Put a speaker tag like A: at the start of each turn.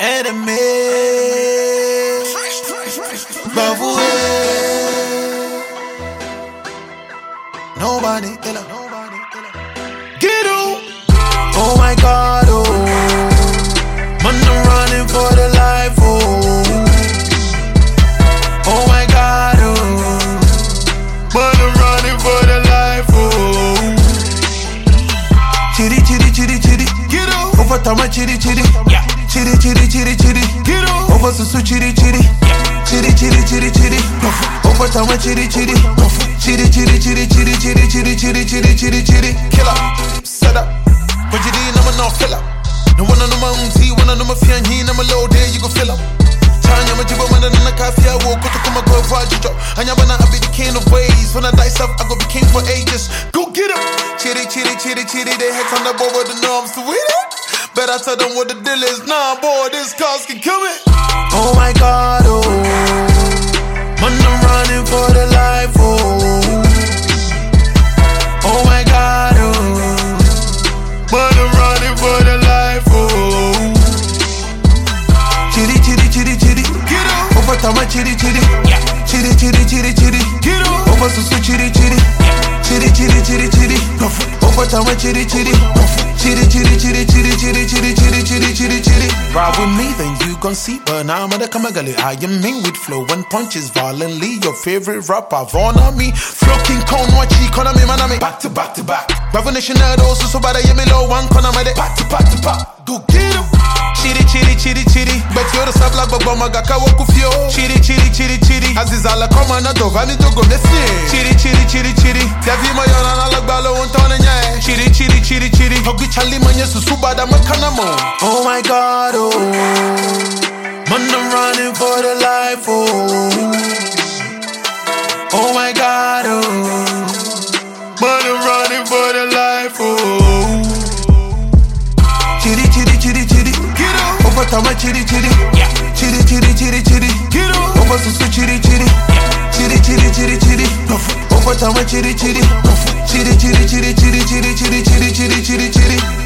A: enemy. Bavoué. Nobody killer. Get on. Oh my God, oh. Man, I'm running for the life, oh. Oh my God, oh. Man, I'm running for the life, oh. Chitty, chitty, chitty, chitty. Get on. Over Tama, chitty, chitty. Yeah. Chitty, chitty, chitty, chitty. Get on. Over Susu, chitty, chitty. Chitty, chitty, chitty, chitty. Over Tama, chitty, chitty. Chitty, chitty, chitty, chitty, chitty, chitty, chitty, chitty, chitty, chitty. Killer. Set up. But you didn't know no fill up. No one on my umzi, one on my fian, he no low there, you go fill up. Chanya Majiba, man, and a coffee, I walk to come and go for a job. And you're gonna be the king of ways. When I die, stuff, I go be king for ages. Go get him. Chitty, chitty, chitty, chitty, they heads on the board with the norms to win it. Better tell them what the deal is. Nah, boy, this cause can kill me. Oh my God, oh. Man, I'm running for the life, oh. Oh my God, oh. Man, I'm running for the life, oh. Chitty, chitty, chitty, chitty. Get up. Over Tama, chitty, chitty. Yeah. Chitty, chitty, chitty, chitty. Get up. Over Susu, chitty, chitty. Yeah. Chitty, chitty, chitty, chitty. Over Tama, chitty, chitty. Chitty, chitty, chitty, chitty, chitty, chitty, chitty, chitty, chitty, chitty. Ride with me, then you gon' see. But now I'm at the Kamagali. I am mean with flow and punches violently. Your favorite rapper, Vaughn on me. Flow King Kong, watch economy, man, I'm back to back to back. Revolution also so bad I am low one corner, my back to back to back. Go get him. Chitty, chitty, chitty, chitty. Bet you're the sub like Baba Gaka Wakufio. Chitty, chitty, chitty, chitty. Azizala come on, Dovani to go messy. Chitty, chitty, chitty, chitty. Davi Mayana like Balo on Tonanya. Chitty, chitty, chitty, chitty. Hogi Charlie Manya Susubada Makanamo. Oh my God, oh. Man, I'm running for the life, oh. Oh my God, oh. Man, I'm running for the life, oh. Chitty, chitty, chitty, chitty. Get up. Over Tama, chitty, chitty. Yeah. Chitty, chitty, chitty, chitty. Get up. Over Susu, chitty, chitty. Yeah. Chitty, chitty, chitty, chitty. Over Tama, chitty, chitty. Chitty, chitty, chitty, chitty, chitty, chitty, chitty, chitty, chitty.